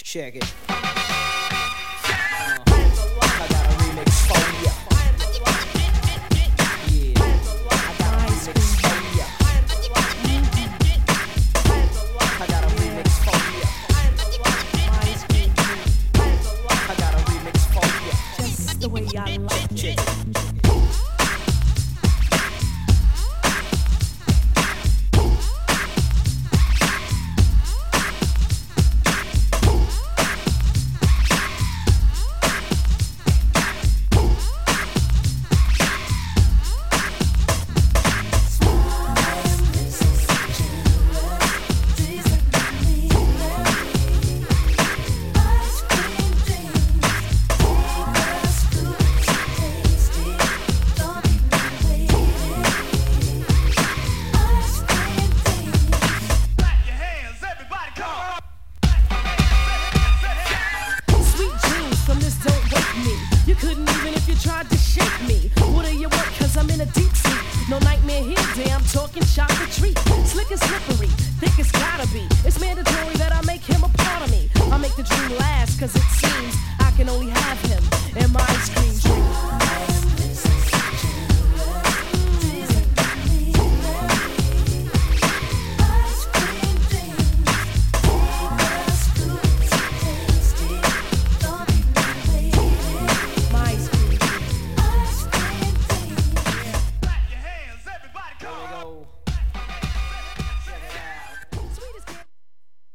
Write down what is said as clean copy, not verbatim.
Check it. I got a remix for ya. Yeah, I got a remix for ya. I got a remix for ya. I got a remix for ya. Just the way I like it. Cause it seems I can only have him in my ice cream dream.